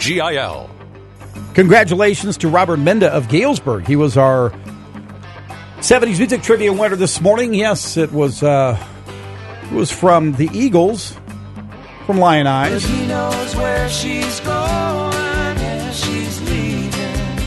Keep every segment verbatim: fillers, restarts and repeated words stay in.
G I L. Congratulations to Robert Menda of Galesburg. He was our seventies Music Trivia winner this morning. Yes, it was uh, it was from the Eagles, from Lion Eyes. But he knows where she's going and she's leaving.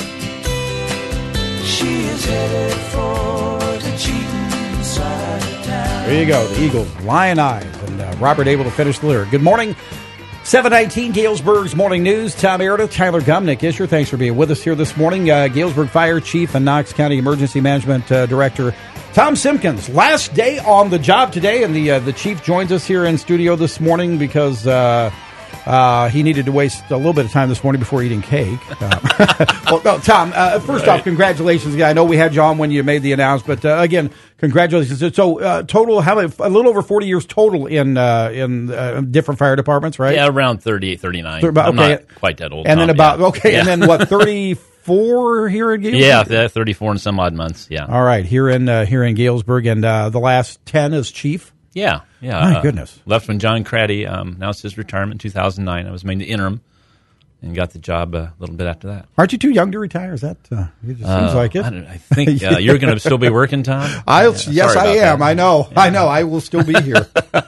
She is headed for the cheating side of town. There you go, the Eagles, Lion Eyes, and uh, Robert able to finish the lyric. Good morning. seven nineteen, Galesburg's Morning News. Tom Meredith, Tyler Gumnick, Isher. Thanks for being with us here this morning. Uh, Galesburg Fire Chief and Knox County Emergency Management uh, Director Tom Simpkins. Last day on the job today, and the uh, the chief joins us here in studio this morning because uh, uh, he needed to waste a little bit of time this morning before eating cake. Um, well, no, Tom, uh, first right. off, congratulations. I know we had you on when you made the announcement, but uh, again, congratulations. So, uh, total, how many, a little over forty years total in uh, in uh, different fire departments, right? Yeah, around thirty-eight, thirty-nine. Thir- I'm okay. not quite that old. And Tom, then about, yeah. okay, yeah. and then what, thirty-four here in Galesburg? Yeah, thirty-four and some odd months, yeah. All right, here in uh, here in Galesburg, and uh, the last ten as chief? Yeah, yeah. My uh, goodness. Left when John Craddy um, announced his retirement in two thousand nine. I was made the interim and got the job a little bit after that. Aren't you too young to retire? Is that, uh, it just seems uh, like it. I, don't, I think uh, you're going to still be working, Tom? I'll, yeah, yes, I am. That. I know. Yeah. I know. I will still be here.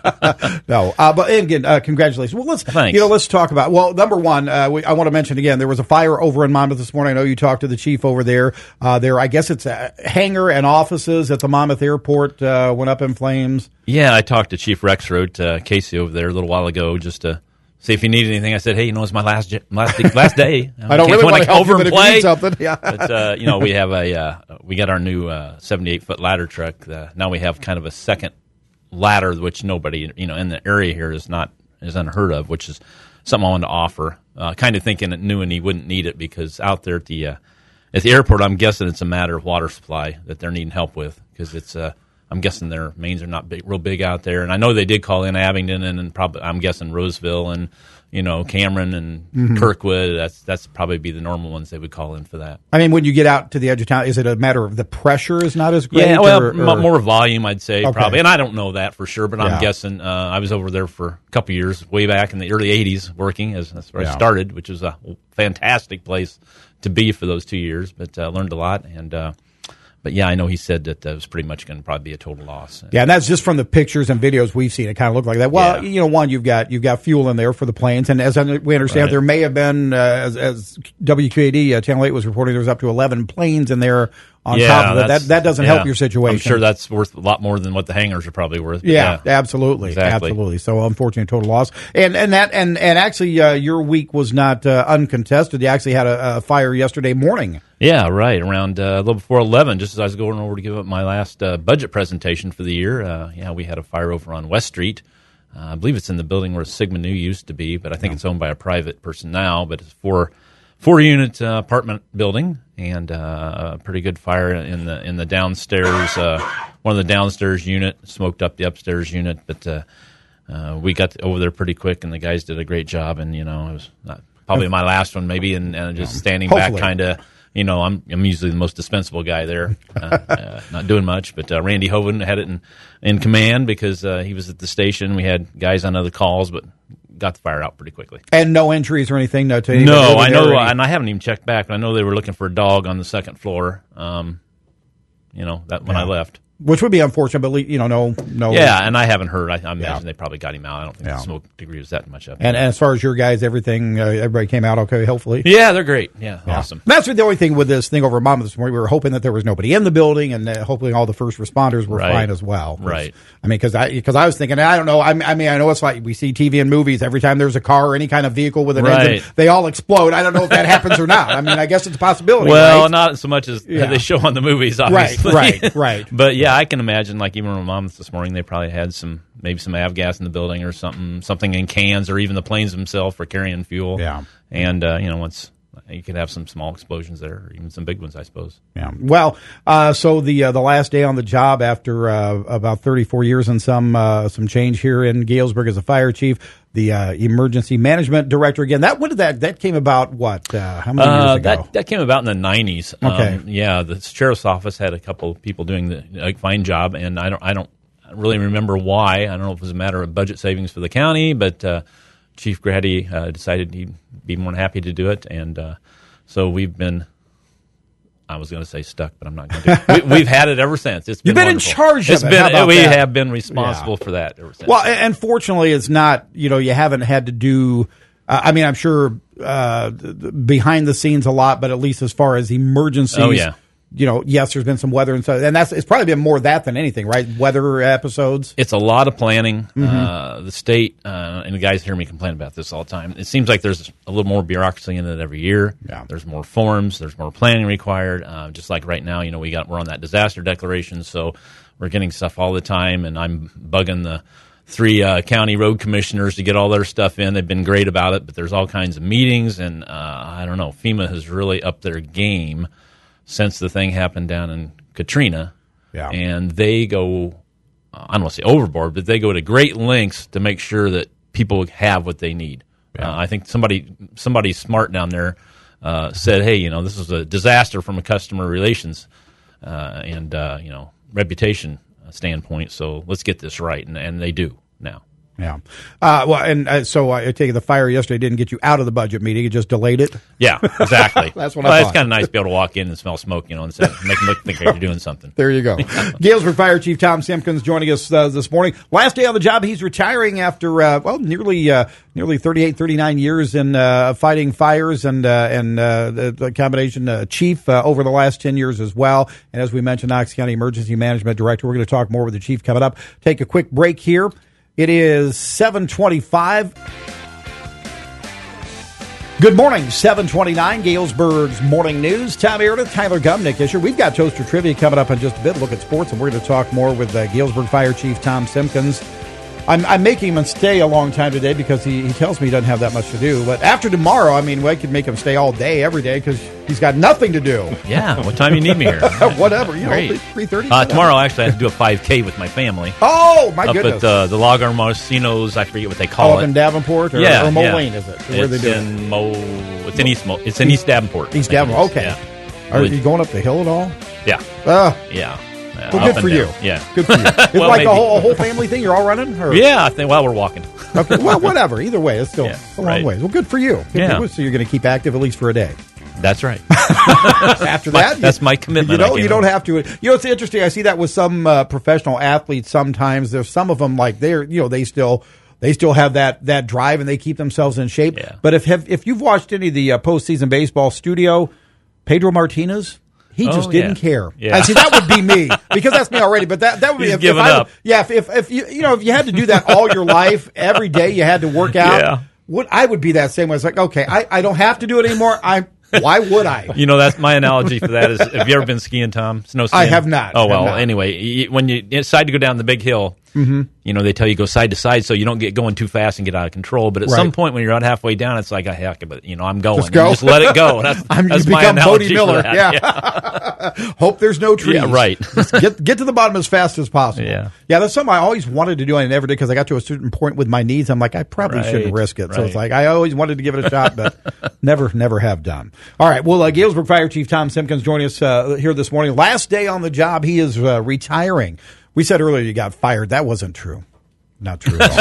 no, uh, but again, uh, congratulations. Well, let's Thanks. you know, let's talk about. Well, number one, uh, we, I want to mention again, there was a fire over in Monmouth this morning. I know you talked to the chief over there. Uh, there, I guess it's a hangar and offices at the Monmouth Airport uh, went up in flames. Yeah, I talked to Chief Rexroth, uh, Casey over there a little while ago, just to see if he needed anything. I said, hey, you know, it's my last last last day. I don't really want to help over you, but and if play. you need something, yeah. But uh, you know, we have a uh, we got our new uh, seventy-eight foot ladder truck. Uh, now we have kind of a second ladder, which nobody you know in the area here is not is unheard of, which is something I wanted to offer. Uh, kind of thinking that knew and he wouldn't need it because out there at the uh, at the airport, I'm guessing it's a matter of water supply that they're needing help with because it's. Uh, I'm guessing their mains are not big, real big out there, and I know they did call in Abingdon and, and probably I'm guessing Roseville and you know Cameron and mm-hmm. Kirkwood. That's that's probably be the normal ones they would call in for that. I mean, when you get out to the edge of town, is it a matter of the pressure is not as great? Yeah, well, or, or? m- more volume, I'd say okay. probably, and I don't know that for sure, but I'm yeah. guessing. Uh, I was over there for a couple of years, way back in the early eighties, working as that's where yeah. I started, which was a fantastic place to be for those two years. But uh, learned a lot and. Uh, But, yeah, I know he said that that was pretty much going to probably be a total loss. Yeah, and that's just from the pictures and videos we've seen. It kind of looked like that. Well, yeah. you know, one, you've got you've got fuel in there for the planes. And as we understand, right. there may have been, uh, as, as W Q A D, uh, Channel eight was reporting, there was up to eleven planes in there on yeah, top of it. That, that doesn't yeah. help your situation. I'm sure that's worth a lot more than what the hangars are probably worth. Yeah, yeah, absolutely. Exactly. Absolutely. So, unfortunate total loss. And and that and, and actually, uh, your week was not uh, uncontested. You actually had a, a fire yesterday morning. Yeah, right. Around uh, a little before eleven, just as I was going over to give up my last uh, budget presentation for the year, uh, yeah, we had a fire over on West Street. Uh, I believe it's in the building where Sigma Nu used to be, but I think oh. it's owned by a private person now. But it's four four unit uh, apartment building, and uh, a pretty good fire in the in the downstairs. Uh, one of the downstairs unit smoked up the upstairs unit, but uh, uh, we got over there pretty quick, and the guys did a great job. And you know, it was not, probably my last one, maybe, and, and just standing Hopefully. back, kind of. You know, I'm I'm usually the most dispensable guy there, uh, uh, not doing much. But uh, Randy Hoven had it in, in command because uh, he was at the station. We had guys on other calls, but got the fire out pretty quickly. And no injuries or anything? No, to anybody no I know, any... and I haven't even checked back, but I know they were looking for a dog on the second floor, um, you know, that when yeah. I left. Which would be unfortunate, but, you know, no. no. Yeah, and I haven't heard. I, I imagine yeah. they probably got him out. I don't think yeah. the smoke degree was that much up. And, and as far as your guys, everything, uh, everybody came out okay, hopefully? Yeah, they're great. Yeah, yeah. awesome. That's the only thing with this thing over at Monmouth this morning. We were hoping that there was nobody in the building, and uh, hopefully all the first responders were right. fine as well. Right. I mean, because I, because I was thinking, I don't know, I, I mean, I know it's like we see T V and movies, every time there's a car or any kind of vehicle with an right. engine, they all explode. I don't know if that happens or not. I mean, I guess it's a possibility. Well, right? not so much as yeah. they show on the movies, obviously. Right, right, right. But yeah, I can imagine, like even when Monmouth this morning, they probably had some, maybe some avgas in the building or something, something in cans, or even the planes themselves for carrying fuel. Yeah. And, uh, you know, once you could have some small explosions there, or even some big ones, I suppose. Yeah. Well, uh, so the uh, the last day on the job after uh, about thirty-four years and some uh, some change here in Galesburg as a fire chief, the uh, emergency management director again. That what did that that came about? What? Uh, how many years uh, ago? That that came about in the nineties. Okay. Um, yeah, the sheriff's office had a couple of people doing the, a fine job, and I don't I don't really remember why. I don't know if it was a matter of budget savings for the county, but. Uh, Chief Grady uh, decided he'd be more than happy to do it, and uh, so we've been. I was going to say stuck, but I'm not going to. We, we've had it ever since. It's been You've been wonderful. in charge it's of it. Been, How about we that? have been responsible Yeah. for that ever since. Well, and fortunately, it's not, you know, you haven't had to do, uh, I mean, I'm sure uh, behind the scenes a lot, but at least as far as emergencies, Oh, yeah. you know, yes, there's been some weather and stuff, and that's, it's probably been more that than anything, right? Weather episodes. It's a lot of planning. Mm-hmm. Uh, the state, uh, and the guys hear me complain about this all the time. It seems like there's a little more bureaucracy in it every year. Yeah. There's more forms. There's more planning required. Uh, just like right now, you know, we got we're on that disaster declaration, so we're getting stuff all the time, and I'm bugging the three uh, county road commissioners to get all their stuff in. They've been great about it, but there's all kinds of meetings, and uh, I don't know. FEMA has really upped their game since the thing happened down in Katrina. Yeah. And they go, uh, I don't want to say overboard, but they go to great lengths to make sure that people have what they need. Yeah. Uh, I think somebody somebody smart down there uh, said, hey, you know, this is a disaster from a customer relations uh, and, uh, you know, reputation standpoint, so let's get this right. And, and they do now. Yeah. Uh, well, and uh, so I take it the fire yesterday didn't get you out of the budget meeting. It just delayed it. Yeah, exactly. That's what I well, thought. It's kind of nice to be able to walk in and smell smoke, you know, and say, make them look think you're doing something. There you go. Galesburg Fire Chief Tom Simpkins joining us uh, this morning. Last day on the job, he's retiring after, uh, well, nearly uh, nearly thirty-eight, thirty-nine years in uh, fighting fires and uh, and uh, the, the combination uh, chief uh, over the last ten years as well. And as we mentioned, Knox County Emergency Management Director. We're going to talk more with the chief coming up. Take a quick break here. It is seven twenty-five. Good morning, seven twenty-nine, Galesburg's Morning News. Tom Meredith, Tyler Gumnick is here. We've got Toaster Trivia coming up in just a bit. Look at sports, and we're going to talk more with uh, Galesburg Fire Chief Tom Simpkins. I'm, I'm making him stay a long time today because he, he tells me he doesn't have that much to do. But after tomorrow, I mean, we could make him stay all day, every day, because he's got nothing to do. Yeah, what time you need me here? Whatever, you Great. know, three thirty. Uh, tomorrow, actually, I have to do a five K with my family. Oh, my up goodness. at uh, the Log Armosinos, I forget what they call Oh, up it. in Davenport or, yeah, or Moline, yeah. is it? Where are they It's doing in Mo. It's in East Mo. It's in East Davenport. East I think it Davenport, is. okay. Yeah. Are you going up the hill at all? Yeah. Uh, Yeah. Uh, well, up good and for you. down. Yeah. Good for you. It's Well, like maybe. a whole, a whole family thing? You're all running? Or? Yeah, I think while we're walking. Okay. Well, whatever. Either way, it's still Yeah, a long right. ways. Well, good for you. Good Yeah. for you. So you're going to keep active at least for a day. That's right. After My- that, that's you- my commitment. You I know, gave you don't them. have to. You know, it's interesting. I see that with some uh, professional athletes. Sometimes there's some of them like they're, you know, they still they still have that that drive and they keep themselves in shape. Yeah. But if have, if you've watched any of the uh, postseason baseball studio, Pedro Martinez. He just Oh, didn't yeah. care. Yeah. I see that would be me because that's me already. But that that would be He's if, given if I, up. Yeah, if, if if you you know if you had to do that all your life, every day you had to work out. Yeah. Would I would be that same way. It's like, okay, I, I don't have to do it anymore. I why would I? You know, that's my analogy for that. Is have you ever been skiing, Tom? Snow skiing? I have not. Oh Have well. not. Anyway, you, when you decide to go down the big hill, mm-hmm. you know they tell you go side to side so you don't get going too fast and get out of control. But at Right. some point when you're out halfway down, it's like, heck, but you know I'm going. Just go. You just let it go. That's, I'm, that's you my become analogy Bodie Miller. for that. Yeah. Hope there's no trees. Yeah, right. Just get get to the bottom as fast as possible. Yeah. Yeah, that's something I always wanted to do and I never did because I got to a certain point with my knees. I'm like, I probably Right, shouldn't risk it. So it's right. like I always wanted to give it a shot, but never, never have done. All right. Well, uh, Galesburg Fire Chief Tom Simpkins joining us uh, here this morning. Last day on the job, he is uh, retiring. We said earlier you got fired. That wasn't true. Not true at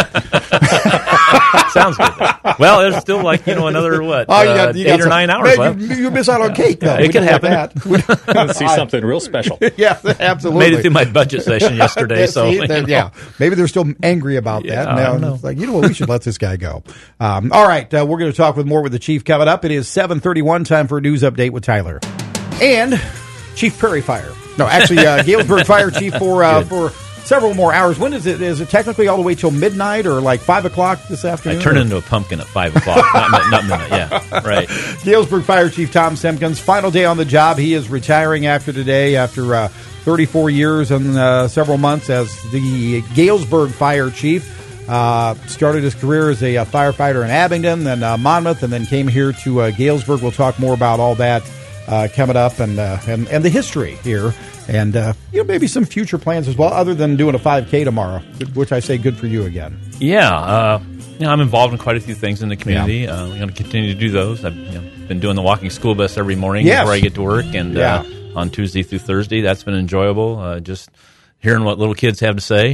all. Sounds good. Though. Well, there's still like you know another what Oh, you uh, got, you got eight or some- nine hours man, left. you, you miss out on cake, though. Yeah, it We can don't like happen. that. See something real special. Yeah, absolutely. Made it through my budget session yesterday, so See, you that- know. yeah, maybe they're still angry about Yeah, that. I Now don't know. it's like, you know what, we should let this guy go. Um, all right, uh, we're going to talk with more with the chief coming up. It is seven thirty-one, time for a news update with Tyler and Chief Prairie Fire. No, actually, uh, Galesburg Fire Chief for uh, for several more hours. When is it? Is it technically all the way till midnight or like five o'clock this afternoon? I turn or? into a pumpkin at five o'clock. not, mi- not midnight. Yeah, right. Galesburg Fire Chief Tom Simpkins, final day on the job. He is retiring after today, after uh, thirty-four years and uh, several months as the Galesburg Fire Chief. Uh, started his career as a, uh firefighter in Abingdon, then uh, Monmouth, and then came here to uh, Galesburg. We'll talk more about all that uh, coming up and, uh, and and the history here, and uh, you know maybe some future plans as well, other than doing a five K tomorrow, which I say good for you again. Yeah, uh, you know, I'm involved in quite a few things in the community. Uh, I'm going to continue to do those. I've you know, been doing the walking school bus every morning Yes. before I get to work, and Yeah. uh, on Tuesday through Thursday. That's been enjoyable. Uh, just hearing what little kids have to say. It's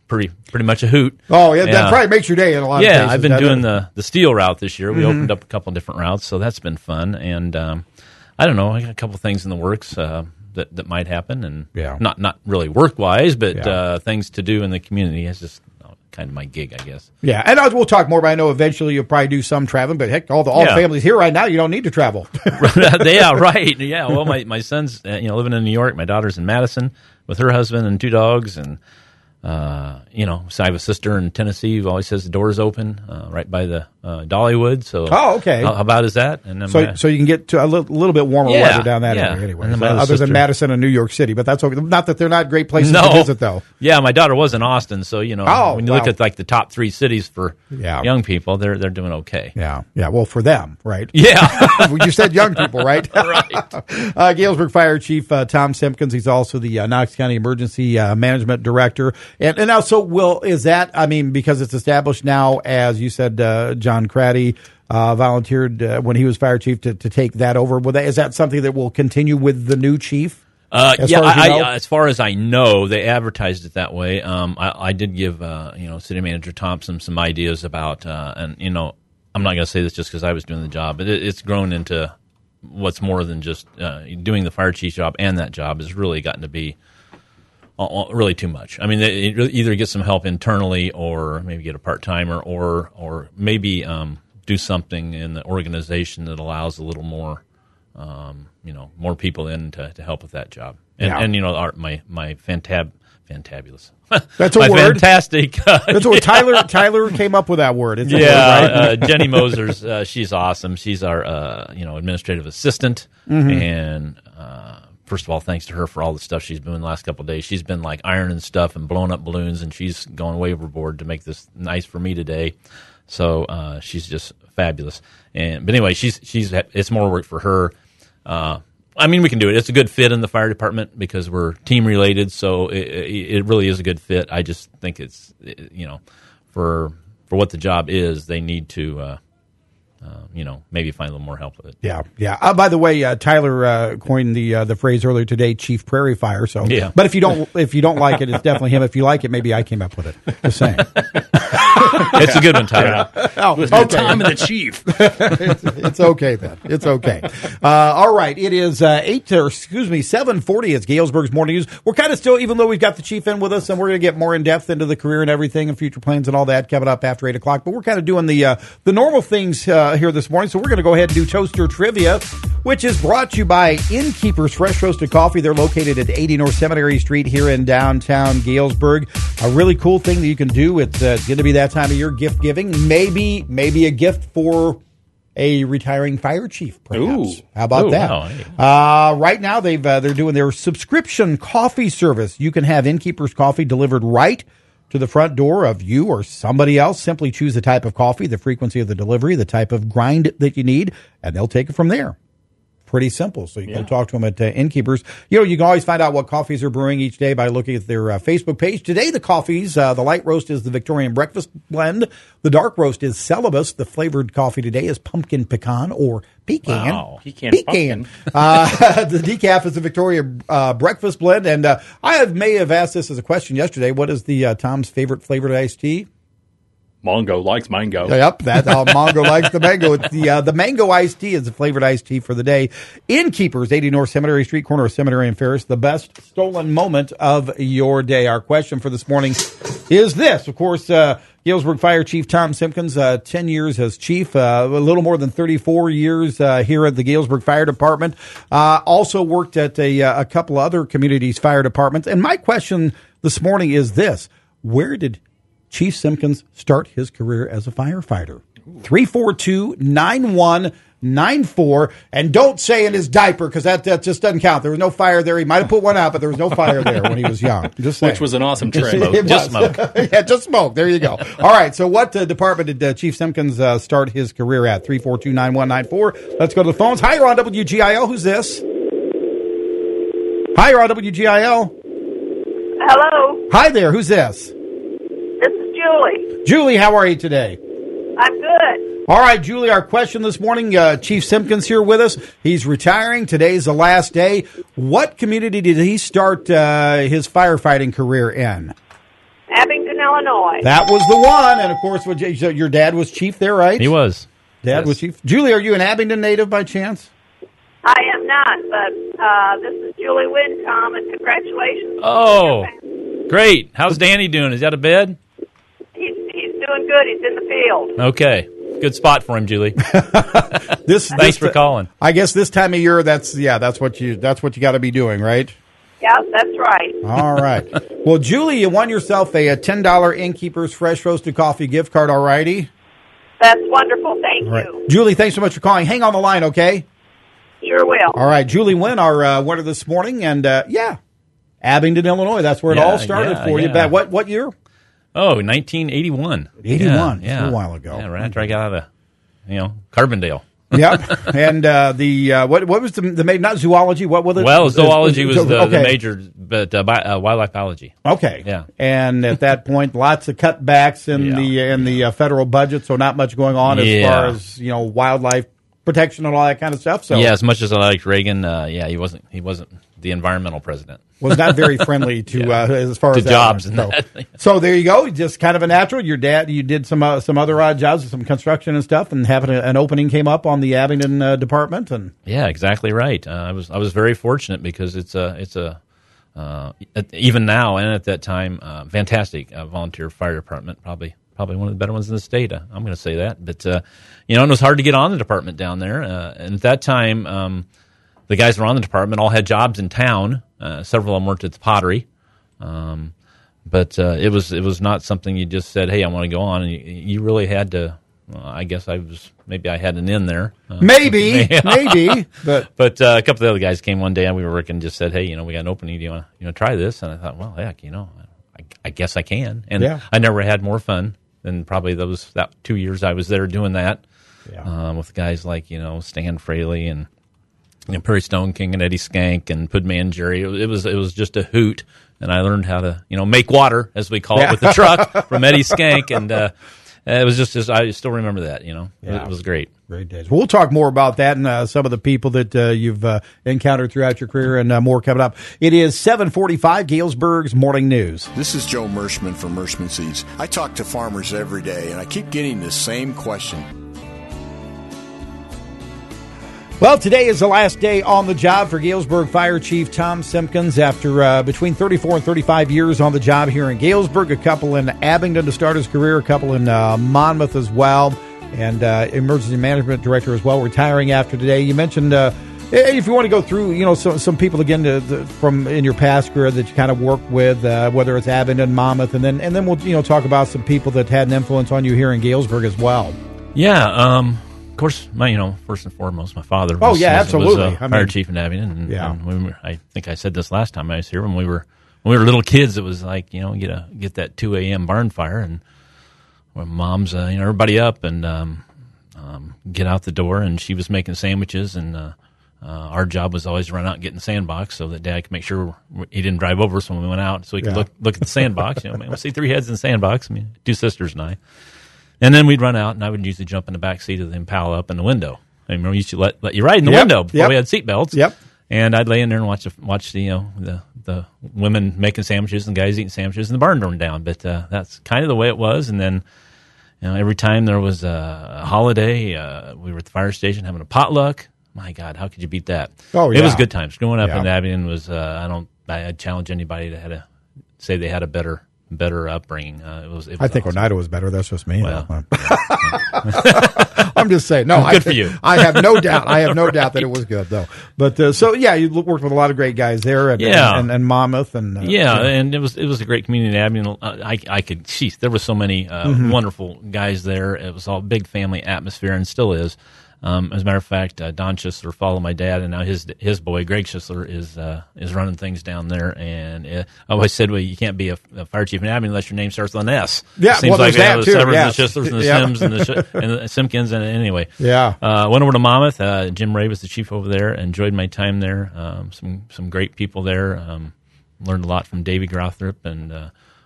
pretty pretty much a hoot. Oh, yeah, that probably makes your day in a lot of Yeah, cases. I've been doesn't doing it? the, the steel route this year. We Mhm. opened up a couple of different routes, so that's been fun. And um, I don't know, I got a couple things in the works uh, that that might happen, and Yeah. not not really work wise, but Yeah. uh, things to do in the community. It's just uh, kind of my gig, I guess. Yeah, and I, we'll talk more. But I know eventually you'll probably do some traveling. But heck, all the all Yeah. the families here right now, you don't need to travel. Yeah, right. Yeah, well, my my son's uh, you know living in New York. My daughter's in Madison with her husband and two dogs, and uh, you know, so I have a sister in Tennessee who always says the door's open uh, right by the uh, Dollywood. So, Oh, okay. How, how about is that? And then So, my- so you can get to a little, little bit warmer Yeah, weather down that yeah. area anyway. And then my other other than sister- Madison and New York City, but that's okay. Not that they're not great places no. to visit, though. Yeah, my daughter was in Austin, so you know Oh, when you look wow. at like the top three cities for Yeah. young people, they're they're doing okay. Yeah, yeah. Well, for them, right? Yeah. You said young people, right? Right. Uh, Galesburg Fire Chief uh, Tom Simpkins. He's also the uh, Knox County Emergency uh, Management Director. And, and now, so will is that? I mean, because it's established now, as you said, uh, John Craddy uh, volunteered uh, when he was fire chief to, to take that over. Will that, is that something that will continue with the new chief? Uh, As yeah, far as you I, know? I, as far as I know, they advertised it that way. Um, I, I did give uh, you know City Manager Thompson some ideas about, uh, and you know, I'm not going to say this just because I was doing the job, but it, it's grown into what's more than just uh, doing the fire chief job, and that job has really gotten to be uh, really too much. I mean, they, it really either get some help internally, or maybe get a part timer, or or maybe um, do something in the organization that allows a little more. Um, you know, more people in to, to help with that job, and, Yeah. and you know, our, my my fantab, fantabulous. That's a my word? Fantastic. Uh, That's what Tyler Tyler came up with that word. It's a yeah, word, right? uh, Jenny Moser's. Uh, she's awesome. She's our uh, you know administrative assistant, Mm-hmm. and uh, first of all, thanks to her for all the stuff she's been doing the last couple of days. She's been like ironing stuff and blowing up balloons, and she's gone way overboard to make this nice for me today. So uh, she's just fabulous. And but anyway, she's she's it's more work for her. Uh, I mean, we can do it. It's a good fit in the fire department because we're team related, so it, it really is a good fit. I just think it's, you know, for for what the job is, they need to, uh, uh, you know, maybe find a little more help with it. Yeah, yeah. Uh, by the way, uh, Tyler uh, coined the uh, the phrase earlier today, "Chief Prairie Fire." So, Yeah. But if you don't if you don't like it, it's definitely him. If you like it, maybe I came up with it. Just saying. It's a good one, Tyler. Oh, Listen okay. to Tom and the Chief. it's, it's okay then. It's okay. Uh, all right. It is uh, eight or excuse me seven forty. It's Galesburg's Morning News. We're kind of still, even though we've got the chief in with us, and we're going to get more in depth into the career and everything and future plans and all that coming up after eight o'clock. But we're kind of doing the uh, the normal things uh, here this morning. So we're going to go ahead and do Toaster Trivia, which is brought to you by Innkeepers Fresh Roasted Coffee. They're located at eighty North Seminary Street here in downtown Galesburg. A really cool thing that you can do. It's, uh, it's going to be that time of year, gift giving. Maybe maybe a gift for a retiring fire chief, perhaps. Ooh. How about Ooh, that? wow, hey. Uh, right now, they've uh, they're doing their subscription coffee service. You can have Innkeepers coffee delivered right to the front door of you or somebody else. Simply choose the type of coffee, the frequency of the delivery, the type of grind that you need, and they'll take it from there. Pretty simple. So you can Yeah. talk to them at uh, Innkeepers. You know, you can always find out what coffees are brewing each day by looking at their uh, Facebook page. Today, the coffees, uh, the light roast is the Victorian Breakfast Blend. The dark roast is Celibus. The flavored coffee today is pumpkin pecan or pecan. Wow. Pecan Pecan. Uh, the decaf is the Victoria uh, Breakfast Blend. And uh, I have, may have asked this as a question yesterday. What is the uh, Tom's favorite flavored iced tea? Mongo likes mango. Yep, that uh, Mongo likes the mango. It's the uh, the mango iced tea is the flavored iced tea for the day. Innkeepers, eighty North Seminary Street, corner of Seminary and Ferris. The best stolen moment of your day. Our question for this morning is this. Of course, uh, Galesburg Fire Chief Tom Simpkins, uh, ten years as chief, uh, a little more than thirty-four years uh, here at the Galesburg Fire Department. Uh, also worked at a, a couple other communities' fire departments. And my question this morning is this. Where did Chief Simpkins start his career as a firefighter? three four two, nine one nine four. And don't say in his diaper, because that, that just doesn't count. There was no fire there. He might have put one out, but there was no fire there when he was young. Just saying. Which was an awesome trick. It Just was. smoke. Yeah, just smoke. There you go. All right. So what uh, department did uh, Chief Simpkins uh, start his career at? three four two, nine one nine four. Let's go to the phones. Hi, you're on W G I L. Who's this? Hi, you're on W G I L. Hello, Hi there. Who's this? this is Julie. Julie, how are you today? I'm good. All right, Julie, our question this morning, uh, Chief Simpkins here with us. He's retiring. Today's the last day. What community did he start uh, his firefighting career in? Abingdon, Illinois. That was the one. And, of course, what, so your dad was chief there, right? He was. Dad Yes. was chief. Julie, are you an Abingdon native by chance? I am not, but uh, this is Julie Wynn, Tom, and congratulations. Oh, great. How's Danny doing? Is he out of bed? He's, he's doing good. He's in the field. Okay. Good spot for him, Julie. This, Thanks this, for calling. I guess this time of year, that's yeah, that's what you that's what you got to be doing, right? Yeah, that's right. All right. Well, Julie, you won yourself a, a ten dollar Innkeeper's Fresh Roasted Coffee gift card. All righty. That's wonderful. Thank All right. you. Julie, thanks so much for calling. Hang on the line, okay? Sure will. All right, Julie Wynn, our uh, winner this morning, and uh, yeah, Abingdon, Illinois. That's where it Yeah, all started yeah, for you. yeah. Back what what year? Oh, nineteen eighty-one. eighty-one. Yeah, yeah. It's a while ago. Yeah, right after I got out of, you know, Carbondale. Yep. And uh, the uh, what what was the the ma- not zoology? What was it? Well, zoology was the, okay. the major, but uh, bi- uh, wildlife biology. Okay. Yeah. And at that point, lots of cutbacks in Yeah. the in the uh, federal budget, so not much going on as Yeah. far as you know wildlife protection and all that kind of stuff. So Yeah, as much as I liked Reagan, uh, yeah, he wasn't he wasn't the environmental president. was not very friendly to Yeah. uh, as far To as that jobs went. and so, that. so there you go, just kind of a natural. Your dad, you did some uh, some other odd jobs, some construction and stuff, and having a, an opening came up on the Abingdon uh, department, and Yeah, exactly right. Uh, I was I was very fortunate because it's a it's a uh, even now and at that time uh, fantastic uh, volunteer fire department, probably probably one of the better ones in the state. Uh, I'm going to say that, but uh, you know, it was hard to get on the department down there, uh, and at that time, um, the guys who were on the department all had jobs in town. Uh, several of them worked at the pottery. Um, but uh, it was it was not something you just said, "Hey, I want to go on." And you, you really had to. Well, I guess I was maybe I had an in there. Uh, maybe, maybe, but But uh, a couple of the other guys came one day and we were working and just said, "Hey, you know, we got an opening. Do you want to you know try this?" And I thought, well, heck, you know, I, I guess I can. And Yeah. I never had more fun than probably those that two years I was there doing that Yeah. um, with guys like you know Stan Fraley and you know, Perry Stone King and Eddie Skank and Pudman Jerry. It was, it was it was just a hoot, and I learned how to you know make water as we call it with the truck from Eddie Skank, and uh, it was just, just I still remember that. You know, Yeah. it was great. Great days. We'll talk more about that and uh, some of the people that uh, you've uh, encountered throughout your career, and uh, more coming up. It is seven forty-five, Galesburg's Morning News. This is Joe Mershman from Mershman Seeds. I talk to farmers every day, and I keep getting the same question. Well, today is the last day on the job for Galesburg Fire Chief Tom Simpkins after uh, between thirty-four and thirty-five years on the job here in Galesburg, a couple in Abingdon to start his career, a couple in uh, Monmouth as well, and uh, emergency management director as well, retiring after today. You mentioned uh, if you want to go through, you know, some, some people again to, to, from in your past career that you kind of work with, uh, whether it's Abingdon, Monmouth, and then and then we'll you know talk about some people that had an influence on you here in Galesburg as well. Yeah. Um, Of course, my you know first and foremost, my father. Was, Oh, yeah, was, absolutely. Was, uh, I fire mean, chief in Abingdon. And, yeah. and we were, I think I said this last time I was here when we were when we were little kids. It was like you know get a get that two a.m. barn fire and when mom's uh, you know everybody up and um, um, get out the door, and she was making sandwiches, and uh, uh, our job was always to run out and get in the sandbox so that Dad could make sure he didn't drive over us when we went out, so he could Yeah. look look at the sandbox. You know, man, we see three heads in the sandbox. I mean, two sisters and I. And then we'd run out, and I would usually jump in the back seat of the Impala up in the window. I remember we used to let, let you ride in the Yep, window before yep. we had seatbelts. Yep. And I'd lay in there and watch the, watch the you know the the women making sandwiches and guys eating sandwiches, and the barn burned down. But uh, that's kind of the way it was. And then you know every time there was a holiday, uh, we were at the fire station having a potluck. My God, how could you beat that? Oh, It was yeah. good times. Growing up Yeah. in Abingdon was uh, I don't I, I'd challenge anybody to had a say they had a better better upbringing. Uh, it was. It was I think awesome. Oneida was better. That's just me. Well, though. I'm just saying. No, Good I, for you. I have no doubt. I have no doubt that it was good, though. But uh, so yeah, you worked with a lot of great guys there, and Yeah. and, and Monmouth, and uh, Yeah, and it was it was a great community in Abingdon. Uh, I I could, geez, there were so many uh, Mm-hmm. wonderful guys there. It was all big family atmosphere, and still is. Um, as a matter of fact, uh, Don Schisler followed my dad, and now his his boy Greg Schisler is uh, is running things down there. And uh, I always said, well, you can't be a, a fire chief in Abingdon unless your name starts with an S. Yeah, Seems well, like there's that the too, Severs yes. and the Schistlers and the Yeah. Sims and the, Sh- and the Simpkins. And anyway, Yeah. uh, went over to Monmouth. Uh, Jim Ray was the chief over there. Enjoyed my time there. Um, some some great people there. Um, learned a lot from Davey Grothrop and. Uh,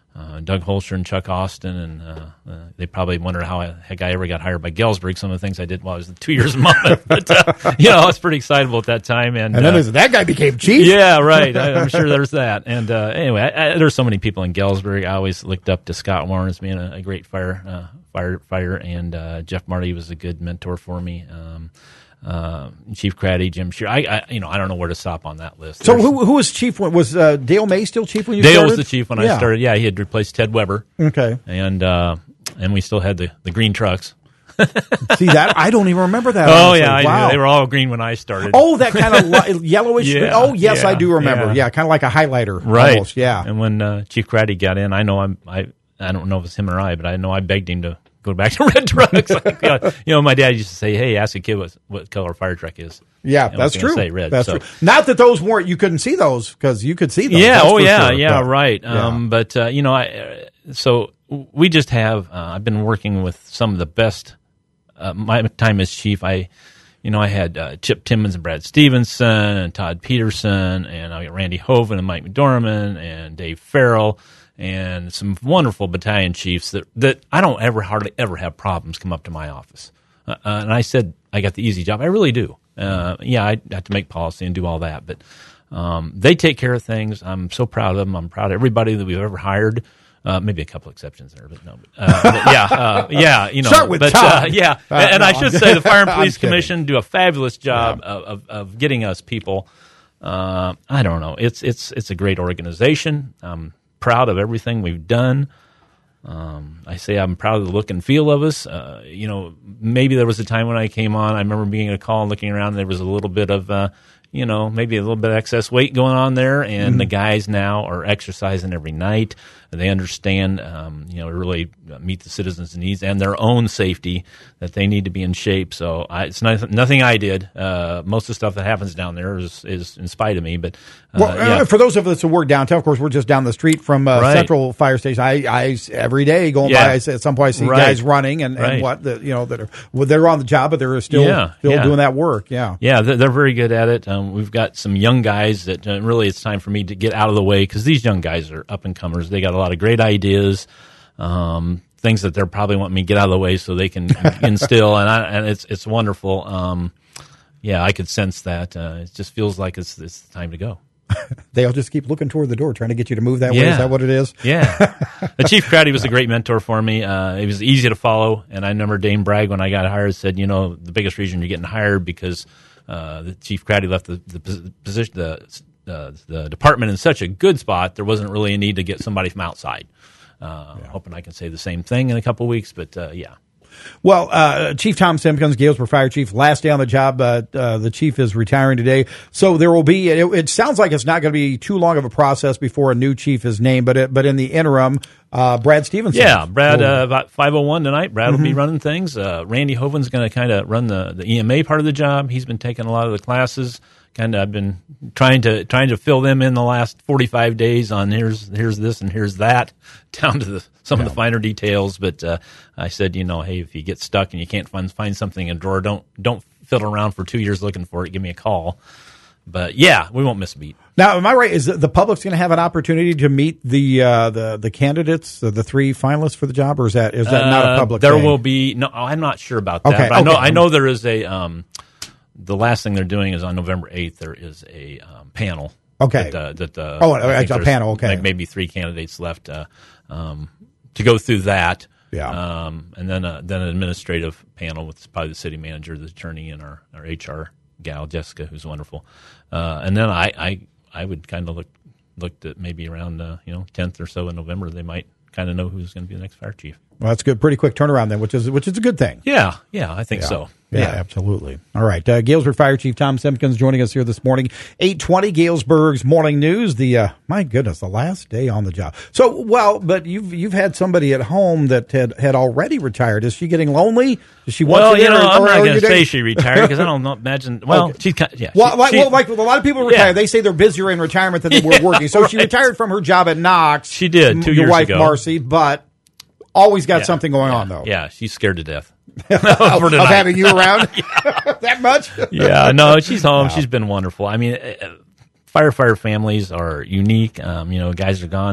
uh, Doug Holscher and Chuck Austin, and uh, uh, they probably wonder how the heck I ever got hired by Galesburg. Some of the things I did while I was two years in Monmouth, but uh, you know, I was pretty excitable at that time. And, And then uh, there's- that guy became chief. yeah, right. I, I'm sure there's that. And uh, anyway, I, I, there's so many people in Galesburg. I always looked up to Scott Warren as being a, a great fire uh, firefighter, and uh, Jeff Marty was a good mentor for me. Um, uh, Chief Craddy, Jim Shear. I, I, you know, I don't know where to stop on that list. So There's- who who was chief? When, was uh, Dale May still chief when you Dale started? was the chief when Yeah. I started. Yeah, he had replaced Ted Weber, Okay. and uh, and we still had the, the green trucks. See that? I don't even remember that. Oh honestly. yeah, I wow. knew. They were all green when I started. Oh, that kind of li- yellowish. Yeah, oh, yes, I yeah, do remember. Yeah, yeah. kind of like a highlighter. Right. Almost, yeah. And when uh, Chief Craddy got in, I know I'm I I don't know if it's him or I, but I know I begged him to go back to red trucks. Like, uh, you know, my dad used to say, "Hey, ask a kid what what color a fire truck is." Yeah, And I was that's gonna true. Say red. That's so. true. Not that those weren't. You couldn't see those because you could see them. Yeah. that's Oh for yeah. sure, Yeah. but- Right. yeah. Um, but uh, you know, I uh, so we just have. Uh, I've been working with some of the best. Uh, my time as chief, I, you know, I had uh, Chip Timmons and Brad Stevenson and Todd Peterson, and I got Randy Hoven and Mike McDormand and Dave Farrell and some wonderful battalion chiefs that, that I don't ever hardly ever have problems come up to my office. Uh, uh, and I said I got the easy job. I really do. Uh, yeah, I have to make policy and do all that, but um, they take care of things. I'm so proud of them. I'm proud of everybody that we've ever hired. Uh, maybe a couple exceptions there, but no. Uh, but yeah, uh, yeah, you know. Start with but, Todd. Uh, yeah, Uh, and no, I should I'm say the Fire and I'm Police kidding. Commission do a fabulous job of, of, of getting us people. Uh, I don't know. It's it's it's a great organization. I'm proud of everything we've done. Um, I say I'm proud of the look and feel of us. Uh, you know, maybe there was a time when I came on, I remember being at a call and looking around, and there was a little bit of, uh, you know, maybe a little bit of excess weight going on there, and Mm-hmm. the guys now are exercising every night. They understand, um, you know, really meet the citizens' needs and their own safety, that they need to be in shape. So I, it's not, nothing I did. Uh, most of the stuff that happens down there is, is in spite of me. But uh, Well, yeah. uh, for those of us who work downtown, of course, we're just down the street from uh, Right. Central Fire Station. I, I every day going Yeah. by, I see, at some point I see Right. guys running and, and Right. what the, you know that are well, they're on the job, but they're still Yeah, still yeah. doing that work. Yeah. Yeah, they're, they're very good at it. Um, we've got some young guys that uh, really it's time for me to get out of the way, because these young guys are up and comers. They got a lot of great ideas, um, things that they're probably wanting me to get out of the way so they can instill, and, I, and it's it's wonderful. Um, yeah, I could sense that. Uh, it just feels like it's it's time to go. They'll just keep looking toward the door, trying to get you to move that way. Yeah. Is that what it is? Yeah. The Chief Craddy was a great mentor for me. Uh, it was easy to follow. And I remember Dane Bragg, when I got hired, said, you know, the biggest reason you're getting hired because uh, the Chief Craddy left the, the pos- position, the, uh, the department in such a good spot, there wasn't really a need to get somebody from outside. Uh, yeah. Hoping I can say the same thing in a couple of weeks, but uh, yeah. Well, uh, Chief Tom Simpkins, Galesburg Fire Chief, last day on the job. Uh, uh, the chief is retiring today, so there will be. It, it sounds like it's not going to be too long of a process before a new chief is named. But it, but in the interim, uh, Brad Stevenson. Yeah, Brad. will- Uh, about five oh one tonight. Brad will be running things. Uh, Randy Hoven's going to kind of run the, the E M A part of the job. He's been taking a lot of the classes. Kind of, I've been trying to trying to fill them in the last forty-five days on here's here's this and here's that, down to the, some yeah. of the finer details. But uh, I said, you know, hey, if you get stuck and you can't find find something in a drawer, don't don't fiddle around for two years looking for it. Give me a call. But yeah, we won't miss a beat. Now, am I right? Is the public's going to have an opportunity to meet the uh, the the candidates, the, the three finalists for the job, or is that is that uh, not a public? There thing? will be. No, I'm not sure about that. Okay, but I know okay. I know there is a. Um, the last thing they're doing is on November eighth. There is a um, panel. Okay. That, uh, that uh, oh, I think a there's panel. Okay. Like maybe three candidates left uh, um, to go through that. Yeah. Um, and then uh, then an administrative panel with probably the city manager, the attorney, and our, our H R gal Jessica, who's wonderful. Uh, and then I, I I would kind of look looked at maybe around uh, you know tenth or so in November, they might kind of know who's going to be the next fire chief. Well, that's good. Pretty quick turnaround then, which is which is a good thing. Yeah, yeah, I think yeah. so. Yeah, yeah, absolutely. All right. Uh, Galesburg Fire Chief Tom Simpkins joining us here this morning. eight twenty Galesburg's Morning News. The uh, my goodness, the last day on the job. So, well, but you've you've had somebody at home that had, had already retired. Is she getting lonely? Does she want well, you you know, there, I'm or, not or going to you say doing- she retired because I don't know, imagine. Well, Okay. she's kind yeah. Well, she, like, she, well, like a lot of people retire. Yeah. They say they're busier in retirement than they were Yeah, working. So she right. retired from her job at Knox. She did, two your years wife, ago. Marcy, but always got yeah, something going yeah, on, though. Yeah, she's scared to death. of, For of tonight. having you around that much. Yeah, no, she's home. Wow. She's been wonderfill. I mean, uh, firefighter families are unique. Um, you know, guys are gone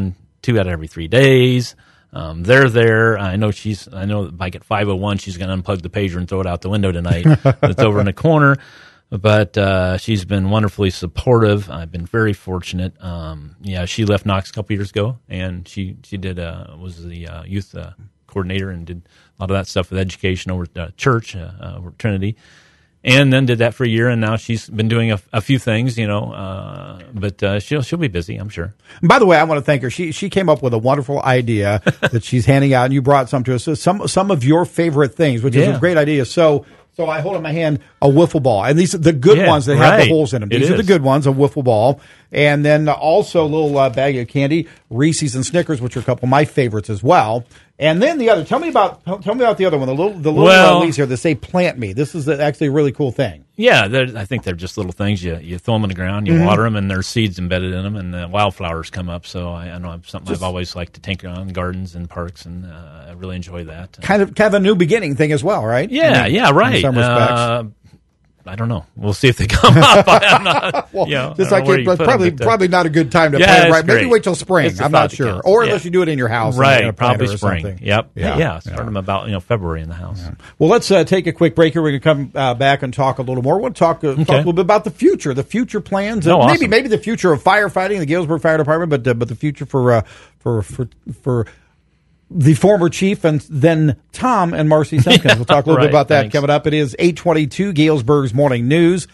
two out of every three days. Um, they're there. I know she's. I know like at five oh one, she's going to unplug the pager and throw it out the window tonight. It's over in the corner. But uh, she's been wonderfully supportive. I've been very fortunate. Um, yeah, she left Knox a couple years ago, and she she did uh, was the uh, youth uh, coordinator and did a lot of that stuff with education over at uh, church, uh, uh, over at Trinity, and then did that for a year. And now she's been doing a, a few things, you know. Uh, but uh, she'll she'll be busy, I'm sure. And by the way, I want to thank her. She she came up with a wonderful idea that she's handing out, and you brought some to us. So some some of your favorite things, which Yeah. is a great idea. So. So I hold in my hand a wiffle ball, and these are the good Yeah, ones that have right. the holes in them. It These are the is. good ones, a wiffle ball, and then also a little uh, bag of candy, Reese's and Snickers, which are a couple of my favorites as well. And then the other, tell me about tell me about the other one, the little the little Well- uh, leaves here that say "Plant Me." This is actually a really cool thing. Yeah, they're- I think they're just little things. You you throw them on the ground, you Mm-hmm. water them, and there's seeds embedded in them, and the wildflowers come up. So I, I know it's something I've always liked to tinker on gardens and parks, and uh, I really enjoy that. Kind of kind of a new beginning thing as well, right? Yeah, I mean, yeah, right. In some respects. Uh, I don't know. We'll see if they come up. I'm not, Well, you know, just I like don't know where it, you but put probably them, but, uh, probably not a good time to Yeah, plant. it's Right? Maybe great. wait till spring. It's the I'm not thought that sure, counts. or Yeah. unless you do it in your house, in a Right, planter probably or spring. something. Yep. Yeah. Yeah, start them about you know February in the house. Well, let's uh, take a quick break here. We're going to come uh, back and talk a little more. We'll talk, uh, talk a Okay. little bit about the future, the future plans, Oh, uh, maybe awesome. maybe the future of firefighting, the Galesburg Fire Department, but uh, but the future for uh, for for for the former chief and then Tom and Marcy Simpkins. We'll talk a little right, bit about that thanks. coming up. It is eight twenty-two, Galesburg's Morning News.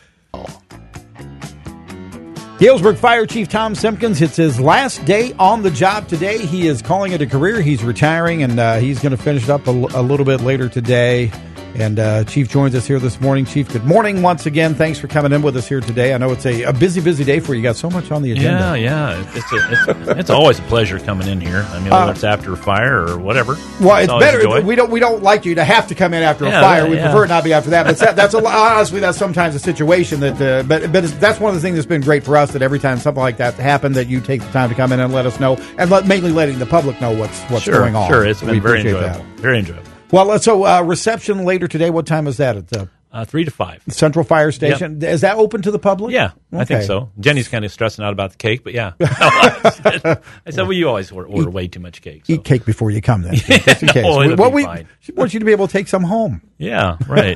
Galesburg Fire Chief Tom Simpkins, it's his last day on the job today. He is calling it a career. He's retiring, and uh, he's going to finish it up a, a little bit later today. And uh, Chief joins us here this morning. Chief, good morning once again. Thanks for coming in with us here today. I know it's a, a busy, busy day for you. You got so much on the agenda. Yeah, yeah. It's a, it's, it's always a pleasure coming in here. I mean, whether Uh, it's after a fire or whatever. Well, it's always a better. joy. We don't we don't like you to have to come in after a Yeah, fire. right, We yeah. prefer it not be after that. But that, that's a, honestly that's sometimes a situation that. Uh, but but it's, that's one of the things that's been great for us. That every time something like that happened, that you take the time to come in and let us know, and let, mainly letting the public know what's what's sure, going on. Sure, it's We been very appreciate enjoyable. that. Very enjoyable. Well, so uh, reception later today. What time is that at the Uh, three to five. Central Fire Station? Is that open to the public? Yeah, I think Okay. so. Jenny's kind of stressing out about the cake, but yeah. I said, I said, well, you always order, order way too much cake. So. Eat cake before you come, then, just in No, case. it'll well, be we fine. she wants you to be able to take some home. Yeah, right.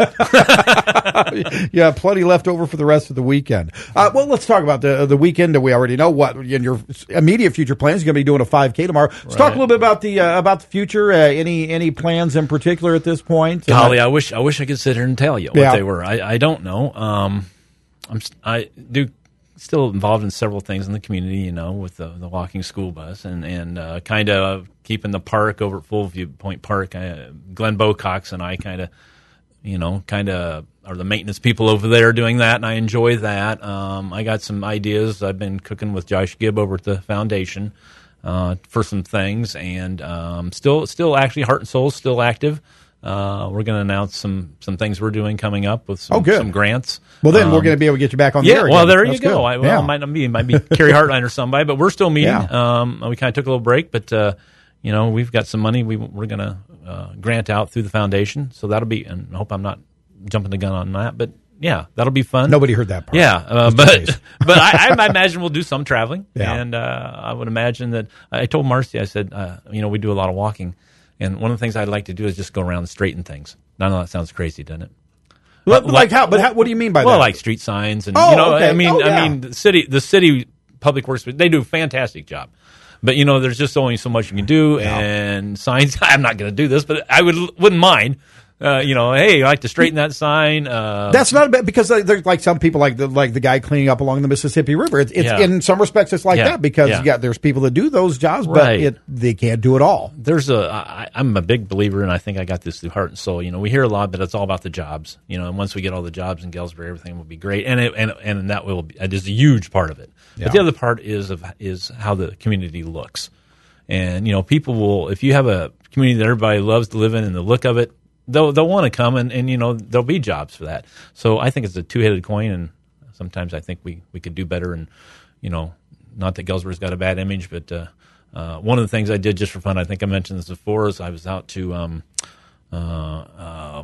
Yeah, plenty left over for the rest of the weekend. Uh, well, let's talk about the the weekend that we already know. What in your immediate future plans? You're going to be doing a five K tomorrow. Let's talk a little bit about the uh, about the future. Uh, any any plans in particular at this point? Golly, I wish I wish I could sit here and tell you what Yeah. they were. I, I don't know. Um, I'm st- I do still involved in several things in the community. You know, with the, the walking school bus and and uh, kind of keeping the park over at Fullview Point Park. I, Glenn Bocox and I kind of, you know, kind of are the maintenance people over there doing that, and I enjoy that. Um, I got some ideas. I've been cooking with Josh Gibb over at the foundation uh, for some things, and um, still, still actually, Heart and Soul is still active. Uh, we're going to announce some some things we're doing coming up with some, Oh, good. some grants. Well, then Um, we're going to be able to get you back on the yeah, air. well, again. there you That's go. good. I, well, yeah. it might not be, it might be Kerry Hartline or somebody, but we're still meeting. Yeah. Um, we kind of took a little break, but uh, you know, we've got some money we we're going to uh, grant out through the foundation, so that'll be. And I hope I'm not jumping the gun on that, but yeah, that'll be fun. Nobody heard that part. Yeah, uh, but but I, I imagine we'll do some traveling, Yeah. and uh, I would imagine that I told Marcy, I said, uh, you know, we do a lot of walking, and one of the things I'd like to do is just go around and straighten things. I know that sounds crazy, doesn't it? Like, But like how? But how, what do you mean by well, that? like street signs and Oh, you know, okay. I mean, Oh, yeah. I mean, the city, the city public works, they do a fantastic job. But you know, there's just only so much you can do, and signs. I'm not going to do this, but I would wouldn't mind. Uh, you know, hey, I like to straighten that sign. Uh, That's not a bad because uh, there's like some people like the like the guy cleaning up along the Mississippi River. It's, it's Yeah. in some respects it's like Yeah. that because Yeah. yeah, there's people that do those jobs, but Right. it, they can't do it all. there's a I, I'm a big believer, and I think I got this through Heart and Soul. You know, we hear a lot, but it's all about the jobs. You know, and once we get all the jobs in Galesburg, everything will be great, and it, and and that will be, that is a huge part of it. Yeah. But the other part is of is how the community looks, and you know, people will if you have a community that everybody loves to live in, and the look of it, they'll they'll want to come, and, and you know, there'll be jobs for that. So I think it's a two headed coin, and sometimes I think we, we could do better. And you know, not that Galesburg's got a bad image, but uh, uh, one of the things I did just for fun, I think I mentioned this before, is I was out to um, uh, uh,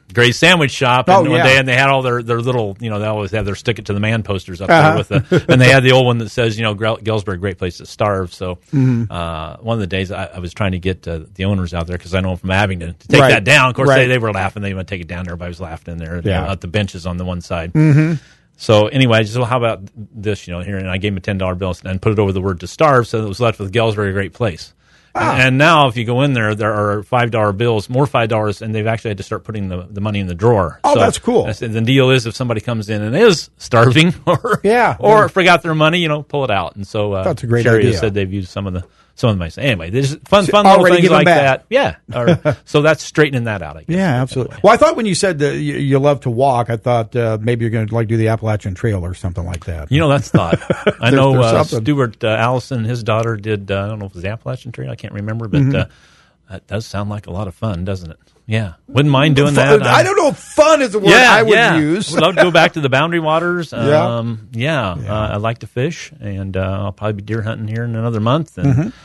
Gray's Sandwich Shop, Oh, and one yeah. day, and they had all their, their little, you know, they always have their stick it to the man posters up Uh-huh. there with the, and they had the old one that says, you know, Gel- Galesburg, great place to starve. So, Mm-hmm. uh, one of the days I, I was trying to get uh, the owners out there because I know them from Abingdon to take Right. that down. Of course, Right. they, they were laughing. They want to take it down. Everybody was laughing in there Yeah. you know, at the benches on the one side. Mm-hmm. So anyway, I just, well, how about this, you know, here, and I gave him a ten dollar bill and put it over the word to starve, so it was left with Galesburg, a great place. Ah. And, and now, if you go in there, there are five dollar bills, more five dollars, and they've actually had to start putting the, the money in the drawer. Oh, So that's cool. that's- the deal is, if somebody comes in and is starving, or Yeah. or Yeah. forgot their money, you know, pull it out. And so uh, That's a great Sherry idea. has said they've used some of the some of the money. Anyway, there's fun So fun little already things give 'em like back. that. Yeah. Or, so that's straightening that out. I guess. Yeah, absolutely. Well, I thought when you said that you, you love to walk, I thought uh, maybe you're going to like do the Appalachian Trail or something like that. You know, that's thought. I There's- know there's uh, something. Stuart uh, Allison, his daughter, did, uh, I don't know if it was the Appalachian Trail, I can't remember, but Mm-hmm. uh, that does sound like a lot of fun, doesn't it? Yeah. Wouldn't mind doing that. I don't know if fun is a word yeah, I would yeah. use. Would love to go back to the Boundary Waters. Yeah. Um, yeah. Uh, I like to fish, and uh, I'll probably be deer hunting here in another month. And Mm-hmm.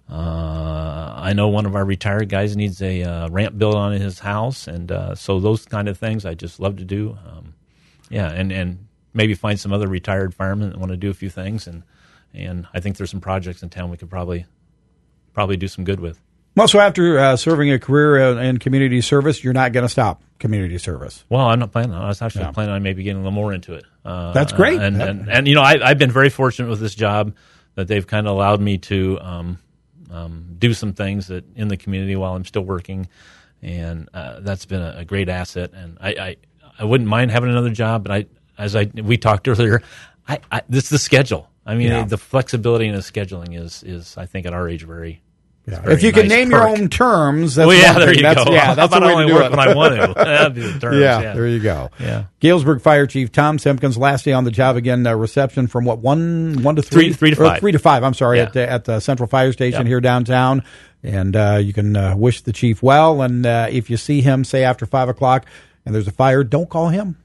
uh, I know one of our retired guys needs a uh, ramp built on his house, and uh, so those kind of things I just love to do. Um, yeah, and, and maybe find some other retired firemen that want to do a few things, and and I think there's some projects in town we could probably probably do some good with. Well, so after uh, serving a career uh, in community service, you're not going to stop community service. Well, I'm not planning on. I was actually Yeah. planning on maybe getting a little more into it. Uh, That's great. And, That- and, and, you know, I, I've been very fortunate with this job that they've kind of allowed me to um, um, do some things that in the community while I'm still working. And uh, that's been a, a great asset. And I, I, I wouldn't mind having another job, but I, as I we talked earlier, I, I this is the schedule. I mean, Yeah. the flexibility in the scheduling is, is I think, at our age, very. Yeah. very If you can nice name your perk. own terms, that's Well, yeah, one there thing. you That's, go. Yeah, that's How the about way I to only do work it. when I want to? That'd be the terms. Yeah, Yeah, there you go. Yeah. Galesburg Fire Chief Tom Simpkins, last day on the job again. Uh, reception from what one, one to three, Three- three to Or five. three to five. I'm sorry, Yeah. at the, at the Central Fire Station Yep. here downtown, and uh, you can uh, wish the chief well. And uh, if you see him, say after five o'clock, and there's a fire, don't call him.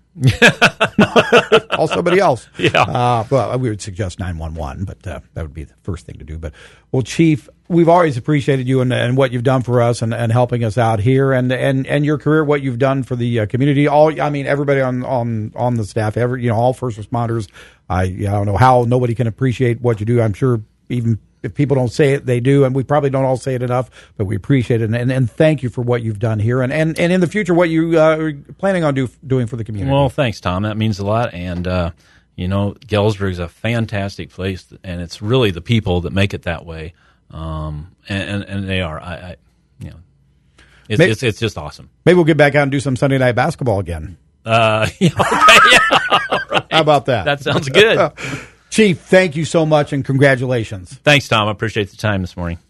Call somebody else. Yeah. Uh, well, we would suggest nine one one, but uh, that would be the first thing to do. But, well, Chief, we've always appreciated you and, and what you've done for us and, and helping us out here and, and, and your career, what you've done for the uh, community. All, I mean, everybody on, on, on the staff, every, you know, all first responders. I, I don't know how nobody can appreciate what you do. I'm sure even if people don't say it, they do, and we probably don't all say it enough, but we appreciate it. And, and, and thank you for what you've done here and, and, and in the future, what you uh, are planning on do, doing for the community. Well, thanks, Tom. That means a lot. And, uh, you know, Galesburg is a fantastic place, and it's really the people that make it that way. Um, and, and, and they are. I, I you know, it's, Maybe- it's it's just awesome. Maybe we'll get back out and do some Sunday night basketball again. Uh, yeah, okay, yeah, right. How about that? That sounds good. Chief, thank you so much and congratulations. Thanks, Tom. I appreciate the time this morning.